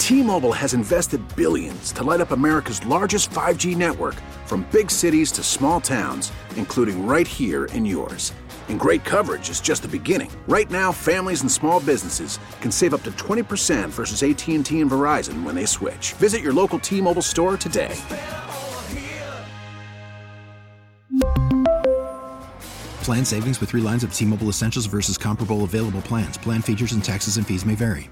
T-Mobile has invested billions to light up America's largest 5G network, from big cities to small towns, including right here in yours. And great coverage is just the beginning. Right now, families and small businesses can save up to 20% versus AT&T and Verizon when they switch. Visit your local T-Mobile store today. Plan savings with 3 lines of T-Mobile Essentials versus comparable available plans. Plan features and taxes and fees may vary.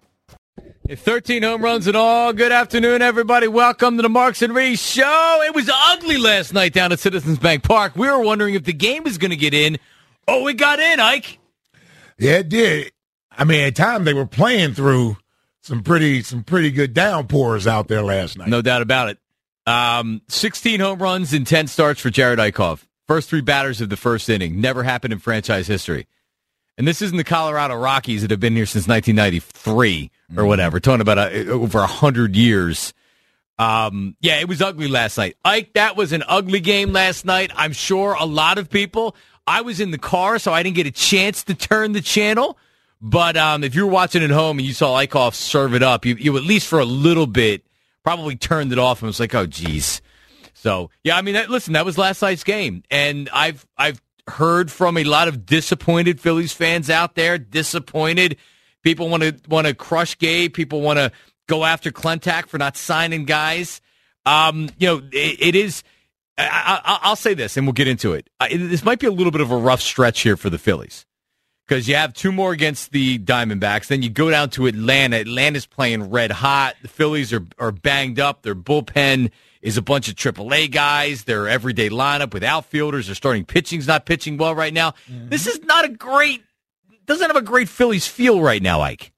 13 home runs and all. Good afternoon, everybody. Welcome to the Marks and Reese Show. It was ugly last night down at Citizens Bank Park. We were wondering if the game was going to get in. Oh, it got in, Ike. Yeah, it did. I mean, at times they were playing through some pretty good downpours out there last night. No doubt about it. 16 home runs and 10 starts for Jared Eichhoff. First 3 batters of the first inning. Never happened in franchise history. And this isn't the Colorado Rockies that have been here since 1993 or whatever. Talking about over 100 years. Yeah, it was ugly last night. Ike, that was an ugly game last night. I'm sure a lot of people. I was in the car, so I didn't get a chance to turn the channel. But if you were watching at home and you saw Eichhoff serve it up, you at least for a little bit probably turned it off and was like, oh, geez. So, yeah, I mean, listen, that was last night's game. And I've heard from a lot of disappointed Phillies fans out there, disappointed. People want to crush Gabe. People want to go after Klentak for not signing guys. It is. I'll say this, and we'll get into it. This might be a little bit of a rough stretch here for the Phillies because you have 2 more against the Diamondbacks. Then you go down to Atlanta. Atlanta's playing red hot. The Phillies are banged up. Their bullpen is a bunch of AAA guys. Their everyday lineup with outfielders. Their starting pitching's not pitching well right now. Mm-hmm. This is not doesn't have a great Phillies feel right now, Ike.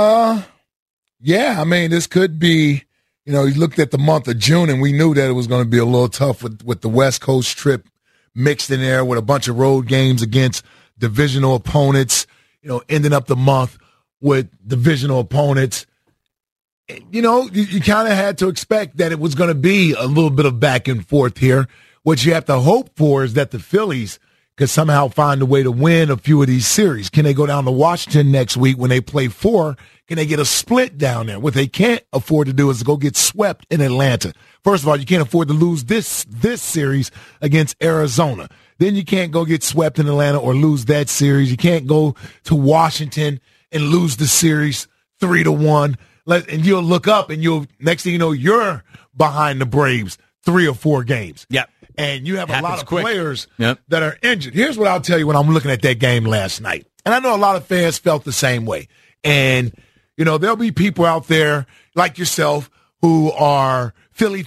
Yeah, I mean, this could be, you looked at the month of June and we knew that it was going to be a little tough with the West Coast trip mixed in there with a bunch of road games against divisional opponents, ending up the month with divisional opponents. You kind of had to expect that it was going to be a little bit of back and forth here. What you have to hope for is that the Phillies could somehow find a way to win a few of these series. Can they go down to Washington next week when they play 4? Can they get a split down there? What they can't afford to do is to go get swept in Atlanta. First of all, you can't afford to lose this series against Arizona. Then you can't go get swept in Atlanta or lose that series. You can't go to Washington and lose the series 3-1. And you'll look up and next thing you know, you're behind the Braves 3 or 4 games. Yep. And you have a lot of quick. players that are injured. Here's what I'll tell you when I'm looking at that game last night. And I know a lot of fans felt the same way. And, there'll be people out there like yourself who are Phillies.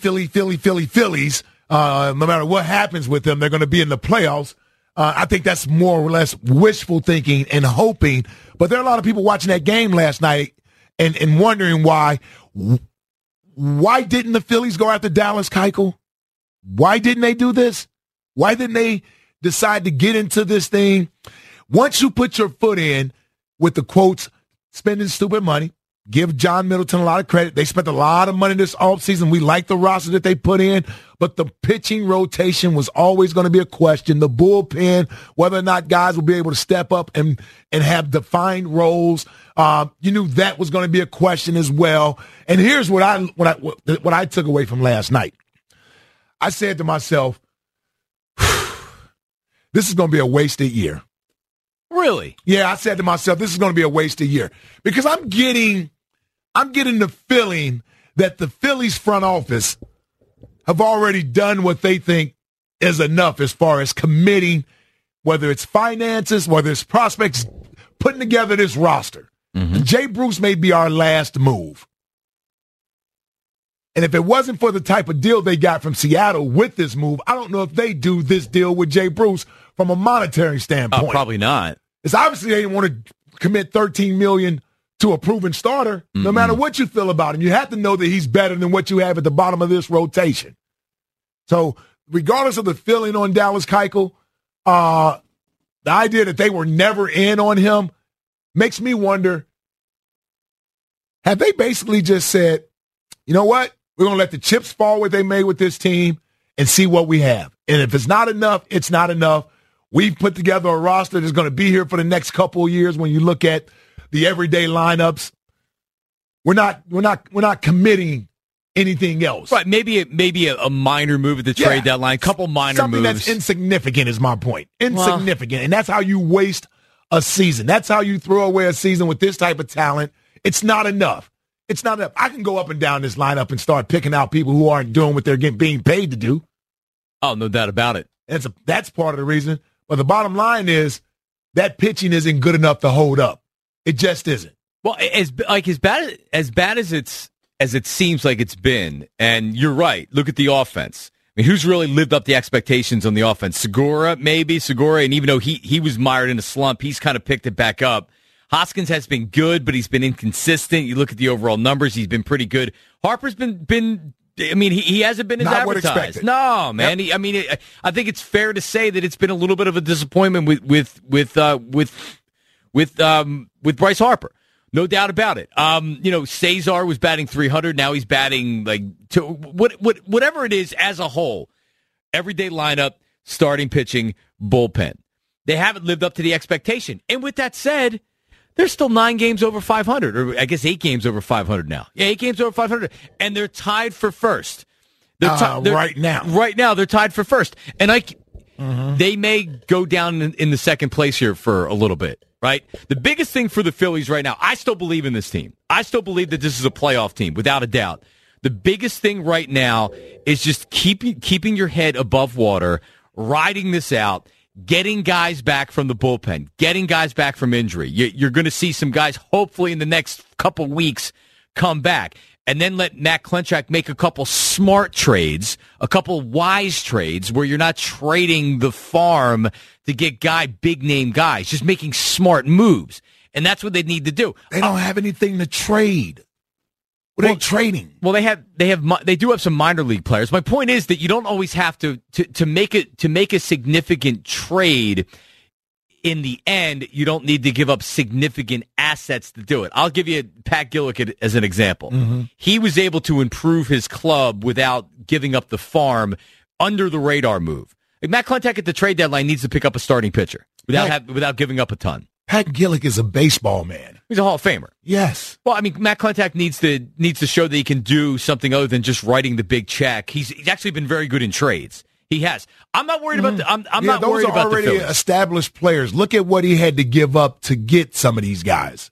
No matter what happens with them, they're going to be in the playoffs. I think that's more or less wishful thinking and hoping. But there are a lot of people watching that game last night and wondering why didn't the Phillies go after Dallas Keuchel? Why didn't they do this? Why didn't they decide to get into this thing? Once you put your foot in with the quotes, spending stupid money, give John Middleton a lot of credit. They spent a lot of money this offseason. We like the roster that they put in, but the pitching rotation was always going to be a question. The bullpen, whether or not guys will be able to step up and have defined roles, you knew that was going to be a question as well. And here's what I took away from last night. I said to myself, this is going to be a wasted year. Really? Yeah, I said to myself, this is going to be a wasted year because I'm getting the feeling that the Phillies front office have already done what they think is enough as far as committing, whether it's finances, whether it's prospects, putting together this roster. Mm-hmm. Jay Bruce may be our last move. And if it wasn't for the type of deal they got from Seattle with this move, I don't know if they do this deal with Jay Bruce from a monetary standpoint. Probably not. It's obviously they didn't want to commit $13 million to a proven starter, no matter what you feel about him. You have to know that he's better than what you have at the bottom of this rotation. So regardless of the feeling on Dallas Keuchel, the idea that they were never in on him makes me wonder, have they basically just said, you know what? We're going to let the chips fall where they may with this team and see what we have. And if it's not enough, it's not enough. We've put together a roster that's going to be here for the next couple of years when you look at the everyday lineups. We're not committing anything else. Right, maybe a minor move at the trade deadline, a couple minor something moves. That's insignificant is my point. Insignificant. And that's how you waste a season. That's how you throw away a season with this type of talent. It's not enough. It's not enough. I can go up and down this lineup and start picking out people who aren't doing what they're being paid to do. Oh, no doubt about it. That's part of the reason. But the bottom line is that pitching isn't good enough to hold up. It just isn't. Well, as bad as it seems like it's been, and you're right. Look at the offense. I mean, who's really lived up the expectations on the offense? Segura, and even though he was mired in a slump, he's kind of picked it back up. Hoskins has been good, but he's been inconsistent. You look at the overall numbers; he's been pretty good. Harper's been. I mean, he hasn't been as not what advertised. expected. No, man. Yep. I think it's fair to say that it's been a little bit of a disappointment with Bryce Harper. No doubt about it. Cesar was batting 300. Now he's batting whatever it is as a whole. Everyday lineup, starting pitching, bullpen. They haven't lived up to the expectation. And with that said, they're still 9 games over 500, or I guess 8 games over 500 now. Yeah, 8 games over 500, and they're tied for first. Right now, they're tied for first, and they may go down in the second place here for a little bit. Right? The biggest thing for the Phillies right now, I still believe in this team. I still believe that this is a playoff team, without a doubt. The biggest thing right now is just keeping your head above water, riding this out, getting guys back from the bullpen, getting guys back from injury. You're going to see some guys, hopefully in the next couple weeks, come back. And then let Matt Klenchak make a couple smart trades, a couple wise trades where you're not trading the farm to get big-name guys, just making smart moves. And that's what they need to do. They don't have anything to trade. What are they trading? Well, they do have some minor league players. My point is that you don't always have to make a significant trade. In the end, you don't need to give up significant assets to do it. I'll give you Pat Gillick as an example. Mm-hmm. He was able to improve his club without giving up the farm under the radar move. Like Matt Klenchak at the trade deadline needs to pick up a starting pitcher without giving up a ton. Pat Gillick is a baseball man. He's a Hall of Famer. Yes. Well, I mean, Matt Klenchak needs to show that he can do something other than just writing the big check. He's actually been very good in trades. He has. I'm not worried about the. I'm not worried about the Phillies. Those are already established players. Look at what he had to give up to get some of these guys.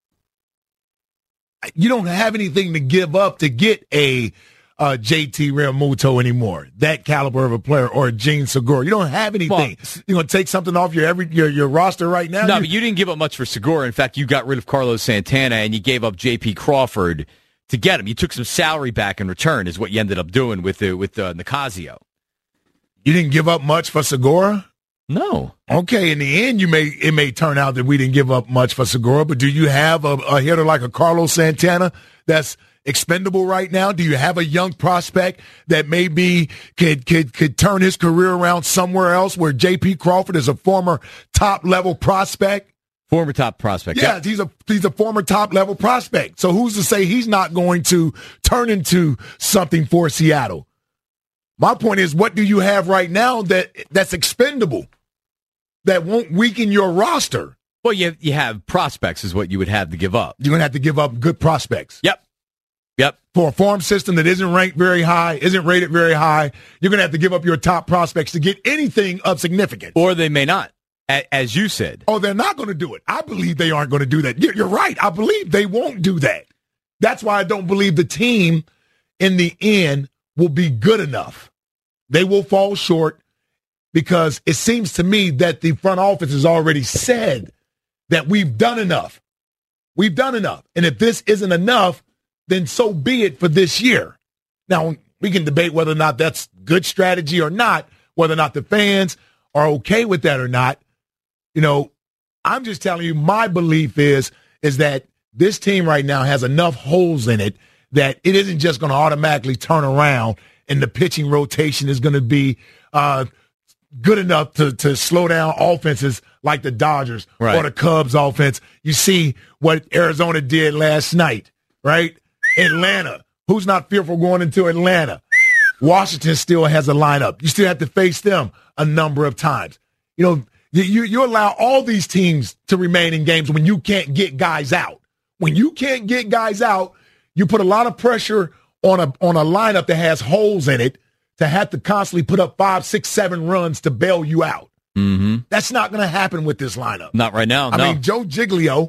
You don't have anything to give up to get a JT Realmuto anymore. That caliber of a player, or a Gene Segura. You don't have anything. Well, you're going to take something off your roster right now. No, but you didn't give up much for Segura. In fact, you got rid of Carlos Santana and you gave up J.P. Crawford to get him. You took some salary back in return, is what you ended up doing with Nicasio. You didn't give up much for Segura? No. Okay, in the end, it may turn out that we didn't give up much for Segura, but do you have a hitter like a Carlos Santana that's expendable right now? Do you have a young prospect that maybe could turn his career around somewhere else, where J.P. Crawford is a former top-level prospect? Former top prospect. Yeah, he's a former top-level prospect. So who's to say he's not going to turn into something for Seattle? My point is, what do you have right now that's expendable, that won't weaken your roster? Well, you have prospects is what you would have to give up. You're going to have to give up good prospects. Yep. For a farm system that isn't ranked very high, isn't rated very high, you're going to have to give up your top prospects to get anything of significance. Or they may not, as you said. Oh, they're not going to do it. I believe they aren't going to do that. You're right. I believe they won't do that. That's why I don't believe the team in the end will be good enough. They will fall short, because it seems to me that the front office has already said that we've done enough. We've done enough. And if this isn't enough, then so be it for this year. Now, we can debate whether or not that's good strategy or not, whether or not the fans are okay with that or not. I'm just telling you, my belief is that this team right now has enough holes in it that it isn't just going to automatically turn around and the pitching rotation is going to be good enough to slow down offenses like the Dodgers or the Cubs offense. You see what Arizona did last night, right? Atlanta. Who's not fearful going into Atlanta? Washington still has a lineup. You still have to face them a number of times. You allow all these teams to remain in games when you can't get guys out. When you can't get guys out, You put a lot of pressure on a lineup that has holes in it to have to constantly put up 5, 6, 7 runs to bail you out. Mm-hmm. That's not going to happen with this lineup. Not right now. I mean, Joe Giglio,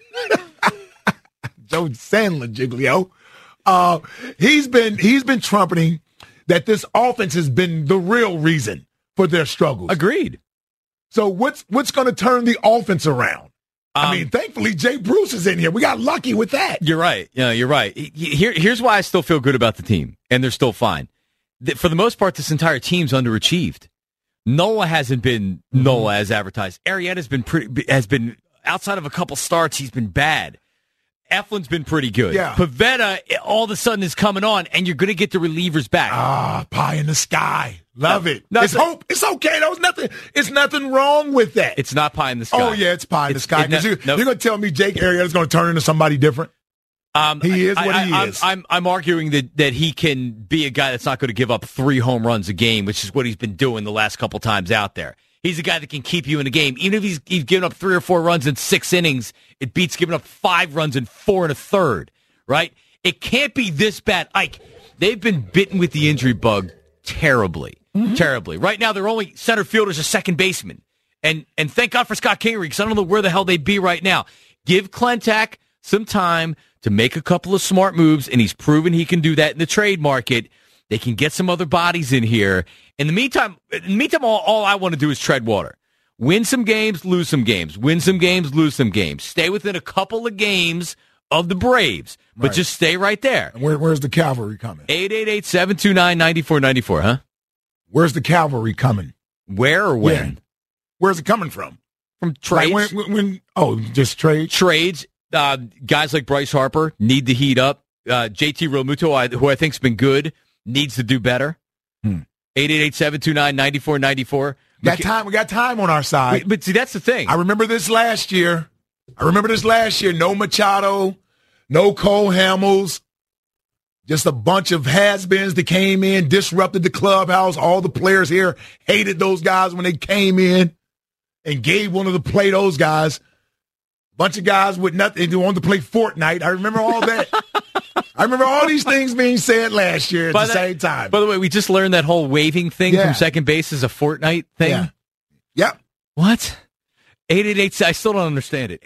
Joe Sandler Giglio, he's been trumpeting that this offense has been the real reason for their struggles. Agreed. So what's going to turn the offense around? I mean, thankfully, Jay Bruce is in here. We got lucky with that. You're right. Yeah, you're right. Here's why I still feel good about the team, and they're still fine. For the most part, this entire team's underachieved. Noah hasn't been Noah as advertised. Arrieta's has been outside of a couple starts. He's been bad. Eflin's been pretty good. Yeah. Pavetta all of a sudden is coming on, and you're going to get the relievers back. Pie in the sky. Love it. Nothing. It's hope. It's okay. It's nothing wrong with that. It's not pie in the sky. Oh, yeah, it's pie in the sky. You're going to tell me Jake Arrieta's going to turn into somebody different? He is what he is. I'm arguing that he can be a guy that's not going to give up 3 home runs a game, which is what he's been doing the last couple times out there. He's a guy that can keep you in the game. Even if he's given up 3 or 4 runs in 6 innings, it beats giving up 5 runs in 4 1/3, right? It can't be this bad. Ike, they've been bitten with the injury bug terribly. Mm-hmm. Terribly. Right now, their only center fielder's a second baseman. And thank God for Scott Kingery, because I don't know where the hell they'd be right now. Give Klentak some time to make a couple of smart moves, and he's proven he can do that in the trade market. They can get some other bodies in here. In the meantime, all I want to do is tread water. Win some games, lose some games. Win some games, lose some games. Stay within a couple of games of the Braves, but just stay right there. And where's the cavalry coming? 888-729-9494, huh? Where's the cavalry coming? Where or when? Yeah. Where's it coming from? From trades. Just trades? Trades. Guys like Bryce Harper need to heat up. JT Realmuto, who I think's been good, needs to do better. 888-729-9494. We got time on our side. But see, that's the thing. I remember this last year. No Machado, no Cole Hamels. Just a bunch of has-beens that came in, disrupted the clubhouse. All the players here hated those guys when they came in and Gabe wanted to play those guys. Bunch of guys with nothing. They wanted to play Fortnite. I remember all that. I remember all these things being said last year at the same time. By the way, we just learned that whole waving thing from second base is a Fortnite thing. Yeah. Yep. What? 888, I still don't understand it.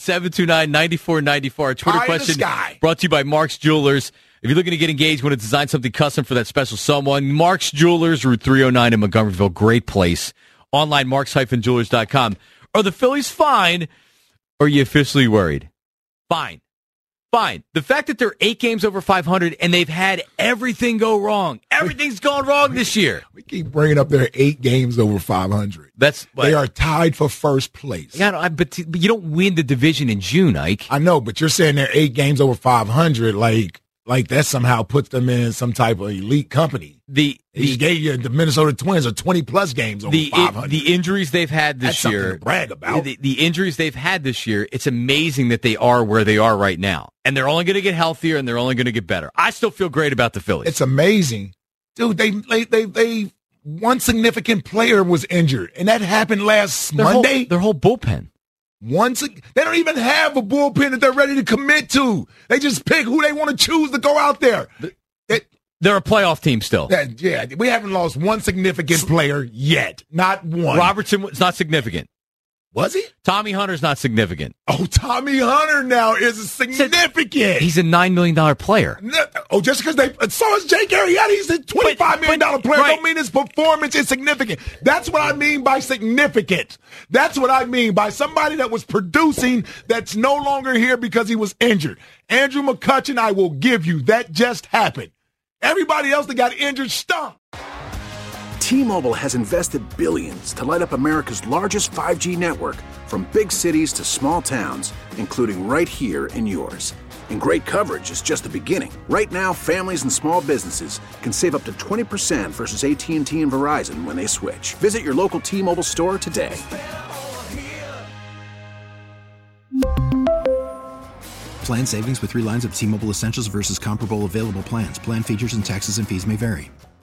888-729-9494. Our Twitter question brought to you by Mark's Jewelers. If you're looking to get engaged, want to design something custom for that special someone, Mark's Jewelers, Route 309 in Montgomeryville. Great place. Online, marks-jewelers.com. Are the Phillies fine, or are you officially worried? Fine. The fact that they're 8 games over 500 and they've had everything go wrong. Everything's gone wrong this year. We keep bringing up their 8 games over 500. They are tied for first place. Yeah, but you don't win the division in June, Ike. I know, but you're saying they're 8 games over 500 like that somehow puts them in some type of elite company. The Minnesota Twins are 20-plus games over 500. The injuries they've had this year. Something to brag about. The injuries they've had this year, it's amazing that they are where they are right now. And they're only going to get healthier, and they're only going to get better. I still feel great about the Phillies. It's amazing. Dude, they one significant player was injured, and that happened last Monday. Their whole bullpen. They don't even have a bullpen that they're ready to commit to. They just pick who they want to choose to go out there. They're a playoff team still. Yeah, we haven't lost one significant player yet. Not one. Robertson was not significant. Was he? Tommy Hunter's not significant. Oh, Tommy Hunter now is significant. He's a $9 million player. Just because so is Jake Arrieta. He's a $25 million player. Right. Don't mean his performance is significant. That's what I mean by significant. That's what I mean by somebody that was producing that's no longer here because he was injured. Andrew McCutchen, I will give you. That just happened. Everybody else that got injured stunk. T-Mobile has invested billions to light up America's largest 5G network, from big cities to small towns, including right here in yours. And great coverage is just the beginning. Right now, families and small businesses can save up to 20% versus AT&T and Verizon when they switch. Visit your local T-Mobile store today. Plan savings with 3 lines of T-Mobile Essentials versus comparable available plans. Plan features and taxes and fees may vary.